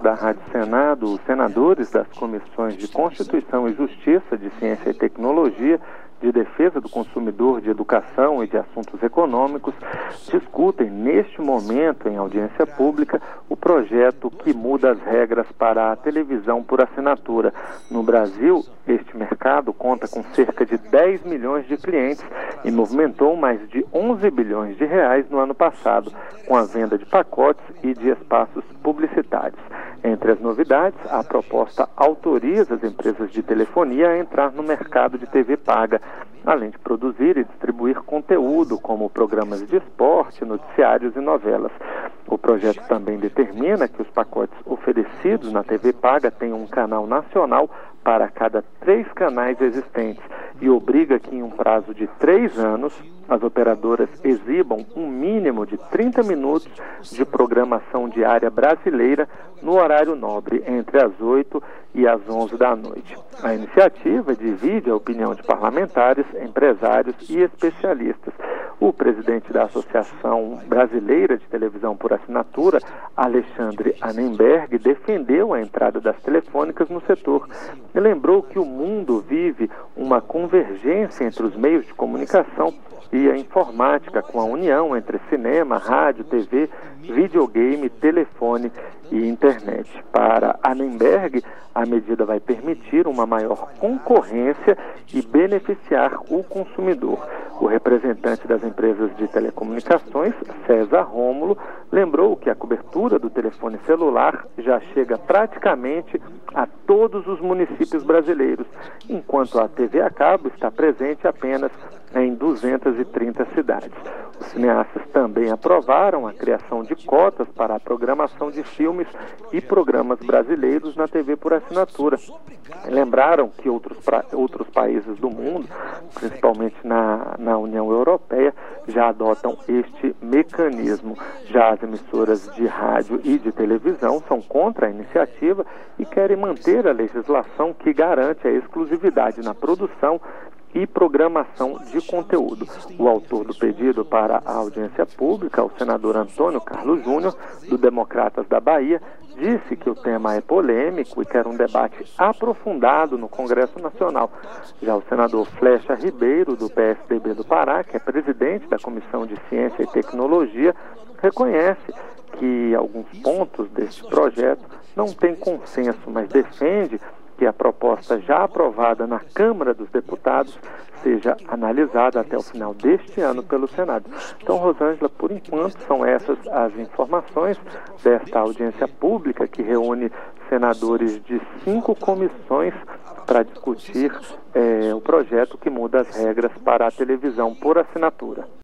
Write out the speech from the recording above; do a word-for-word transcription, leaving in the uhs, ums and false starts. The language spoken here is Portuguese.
da Rádio Senado, os senadores das comissões de Constituição e Justiça, de Ciência e Tecnologia, de Defesa do Consumidor, de Educação e de Assuntos Econômicos discutem neste momento, em audiência pública, o projeto que muda as regras para a televisão por assinatura. No Brasil, este mercado conta com cerca de dez milhões de clientes e movimentou mais de onze bilhões de reais no ano passado, com a venda de pacotes e de espaços publicitários. Entre as novidades, a proposta autoriza as empresas de telefonia a entrar no mercado de T V paga, além de produzir e distribuir conteúdo, como programas de esporte, noticiários e novelas. O projeto também determina que os pacotes oferecidos na T V paga tenham um canal nacional para cada três canais existentes e obriga que, em um prazo de três anos, as operadoras exibam um mínimo de trinta minutos de programação diária brasileira no horário nobre, entre as oito e as onze da noite. A iniciativa divide a opinião de parlamentares, empresários e especialistas. O presidente da Associação Brasileira de Televisão por Assinatura, Alexandre Annemberg, defendeu a entrada das telefônicas no setor e lembrou que o mundo vive uma convergência entre os meios de comunicação e a informática, com a união entre cinema, rádio, T V, videogame, telefone e internet. Para Annemberg, a medida vai permitir uma maior concorrência e beneficiar o consumidor. O representante das empresas de telecomunicações, César Rômulo, lembrou que a cobertura do telefone celular já chega praticamente a todos os municípios brasileiros, enquanto a T V a cabo está presente apenas em duzentas e trinta cidades. Os cineastas também aprovaram a criação de cotas para a programação de filmes e programas brasileiros na T V por assinatura. Lembraram que outros, pra, outros países do mundo, principalmente na, na União Europeia, já adotam este mecanismo. Já as emissoras de rádio e de televisão são contra a iniciativa e querem manter a legislação que garante a exclusividade na produção e programação de conteúdo. O autor do pedido para a audiência pública, o senador Antônio Carlos Júnior, do Democratas da Bahia, disse que o tema é polêmico e quer um debate aprofundado no Congresso Nacional. Já o senador Flecha Ribeiro, do P S D B do Pará, que é presidente da Comissão de Ciência e Tecnologia, reconhece que alguns pontos deste projeto não têm consenso, mas defende que a proposta já aprovada na Câmara dos Deputados seja analisada até o final deste ano pelo Senado. Então, Rosângela, por enquanto, são essas as informações desta audiência pública que reúne senadores de cinco comissões para discutir eh, o projeto que muda as regras para a televisão por assinatura.